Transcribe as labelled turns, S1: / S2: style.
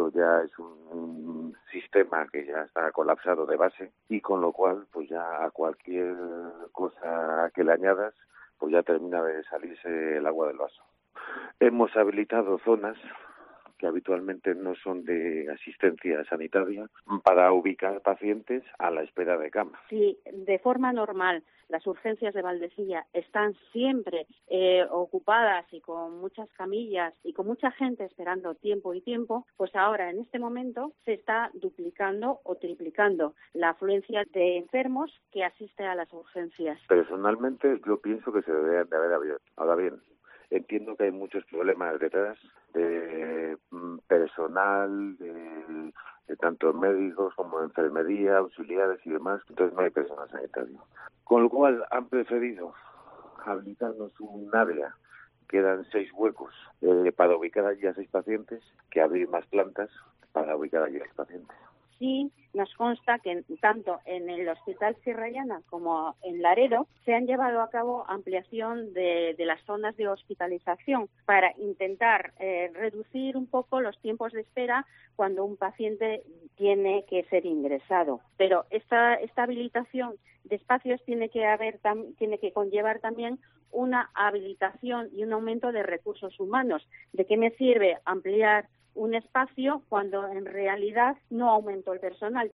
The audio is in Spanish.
S1: esto ya es un sistema que ya está colapsado de base y con lo cual pues ya a cualquier cosa que le añadas pues ya termina de salirse el agua del vaso. Hemos habilitado zonas que habitualmente no son de asistencia sanitaria para ubicar pacientes a la espera de cama.
S2: Si de forma normal las urgencias de Valdecilla están siempre ocupadas y con muchas camillas y con mucha gente esperando tiempo y tiempo, pues ahora en este momento se está duplicando o triplicando la afluencia de enfermos que asiste a las urgencias.
S1: Personalmente yo pienso que se deberían de haber abierto. Ahora bien, entiendo que hay muchos problemas detrás de personal, de tanto médicos como de enfermería, auxiliares y demás, entonces no hay personal sanitario. Con lo cual han preferido habilitarnos un área, quedan 6 huecos para ubicar allí a 6 pacientes, que abrir más plantas para ubicar allí a los pacientes.
S2: Sí, nos consta que tanto en el Hospital Sierra Llana como en Laredo se han llevado a cabo ampliación de las zonas de hospitalización para intentar reducir un poco los tiempos de espera cuando un paciente tiene que ser ingresado. Pero esta habilitación de espacios tiene que conllevar también una habilitación y un aumento de recursos humanos. ¿De qué me sirve ampliar un espacio cuando en realidad no aumentó el personal?